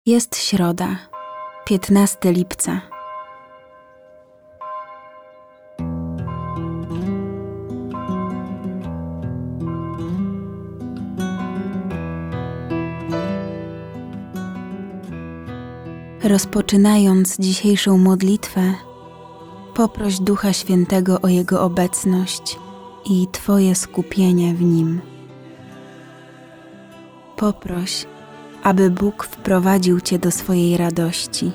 Jest środa, 15 lipca. Rozpoczynając dzisiejszą modlitwę, poproś Ducha Świętego o Jego obecność i Twoje skupienie w Nim. Poproś, aby Bóg wprowadził Cię do swojej radości.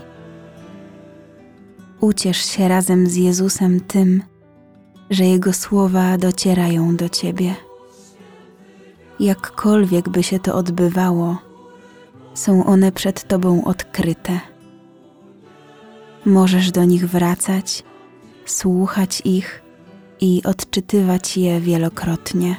Uciesz się razem z Jezusem tym, że Jego słowa docierają do Ciebie. Jakkolwiek by się to odbywało, są one przed Tobą odkryte. Możesz do nich wracać, słuchać ich i odczytywać je wielokrotnie.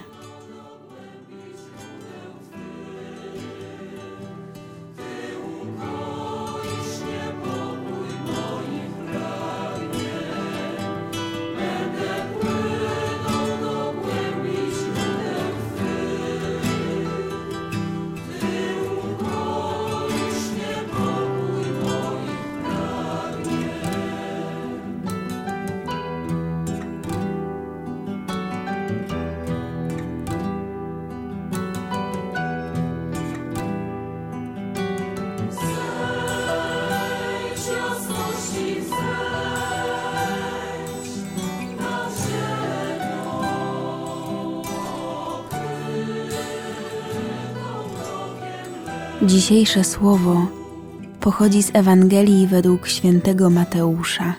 Dzisiejsze słowo pochodzi z Ewangelii według świętego Mateusza.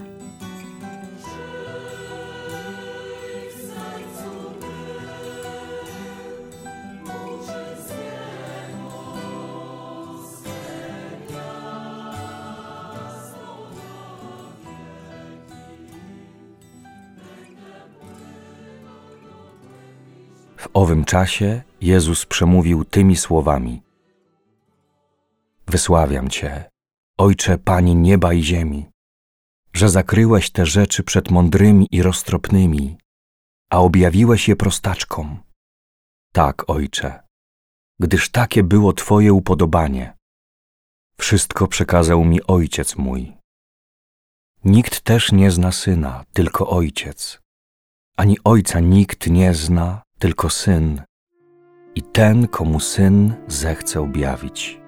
W owym czasie Jezus przemówił tymi słowami: Wysławiam Cię, Ojcze, Panie nieba i ziemi, że zakryłeś te rzeczy przed mądrymi i roztropnymi, a objawiłeś je prostaczkom. Tak, Ojcze, gdyż takie było Twoje upodobanie. Wszystko przekazał mi Ojciec mój. Nikt też nie zna Syna, tylko Ojciec, ani Ojca nikt nie zna, tylko Syn i ten, komu Syn zechce objawić.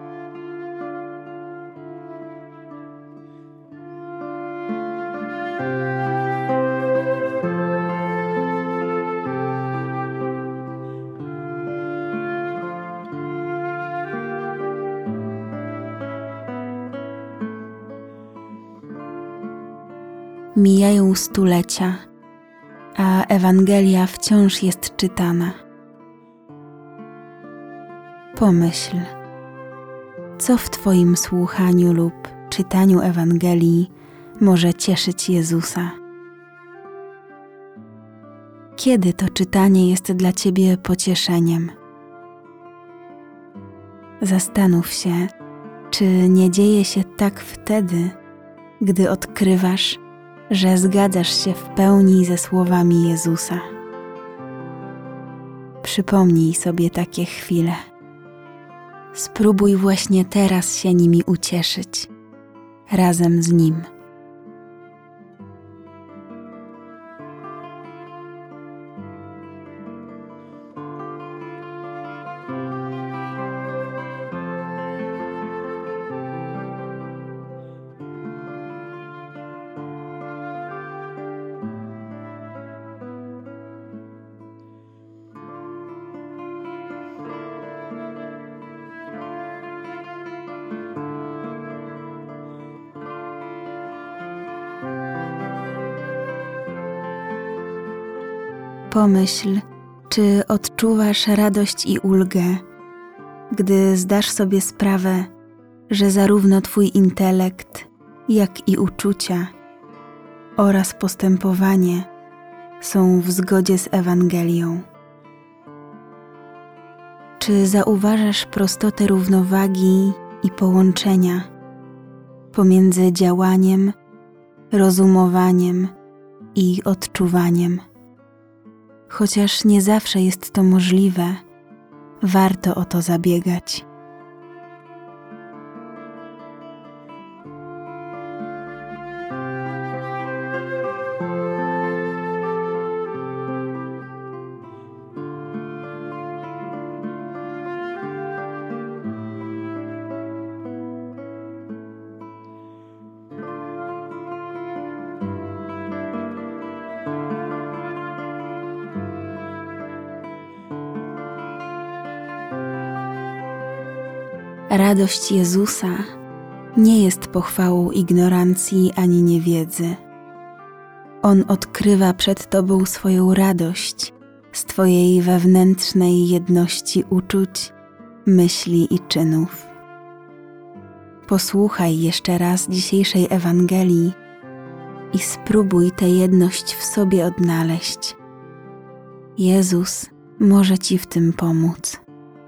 Mijają stulecia, a Ewangelia wciąż jest czytana. Pomyśl, co w Twoim słuchaniu lub czytaniu Ewangelii może cieszyć Jezusa? Kiedy to czytanie jest dla Ciebie pocieszeniem? Zastanów się, czy nie dzieje się tak wtedy, gdy odkrywasz, że zgadzasz się w pełni ze słowami Jezusa. Przypomnij sobie takie chwile. Spróbuj właśnie teraz się nimi ucieszyć, razem z Nim. Pomyśl, czy odczuwasz radość i ulgę, gdy zdasz sobie sprawę, że zarówno Twój intelekt, jak i uczucia oraz postępowanie są w zgodzie z Ewangelią. Czy zauważasz prostotę równowagi i połączenia pomiędzy działaniem, rozumowaniem i odczuwaniem? Chociaż nie zawsze jest to możliwe, warto o to zabiegać. Radość Jezusa nie jest pochwałą ignorancji ani niewiedzy. On odkrywa przed Tobą swoją radość z Twojej wewnętrznej jedności uczuć, myśli i czynów. Posłuchaj jeszcze raz dzisiejszej Ewangelii i spróbuj tę jedność w sobie odnaleźć. Jezus może Ci w tym pomóc.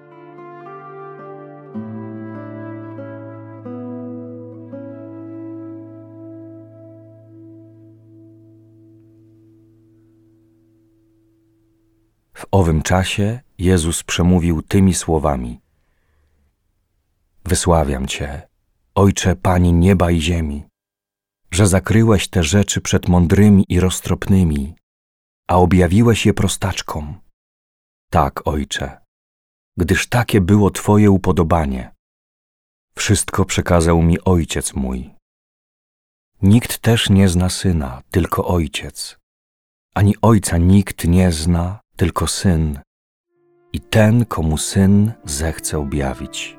W owym czasie Jezus przemówił tymi słowami: Wysławiam Cię, Ojcze, Panie nieba i ziemi, że zakryłeś te rzeczy przed mądrymi i roztropnymi, a objawiłeś je prostaczkom. Tak, Ojcze, gdyż takie było Twoje upodobanie. Wszystko przekazał mi Ojciec mój. Nikt też nie zna Syna, tylko Ojciec, ani Ojca nikt nie zna, tylko Syn i ten, komu Syn zechce objawić.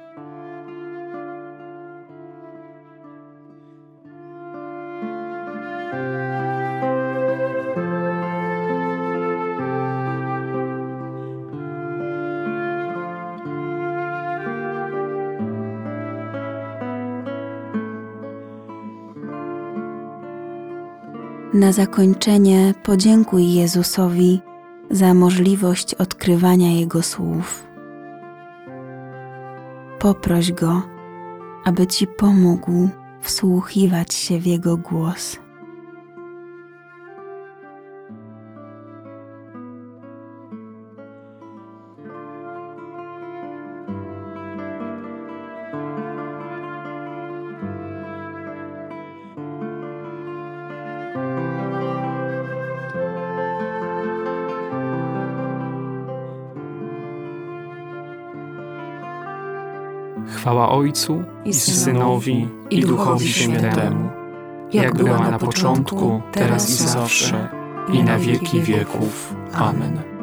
Na zakończenie podziękuj Jezusowi za możliwość odkrywania Jego słów. Poproś Go, aby Ci pomógł wsłuchiwać się w Jego głos. Chwała Ojcu i Synowi i Duchowi Świętemu, jak była na początku, teraz i zawsze, i na wieki wieków. Amen.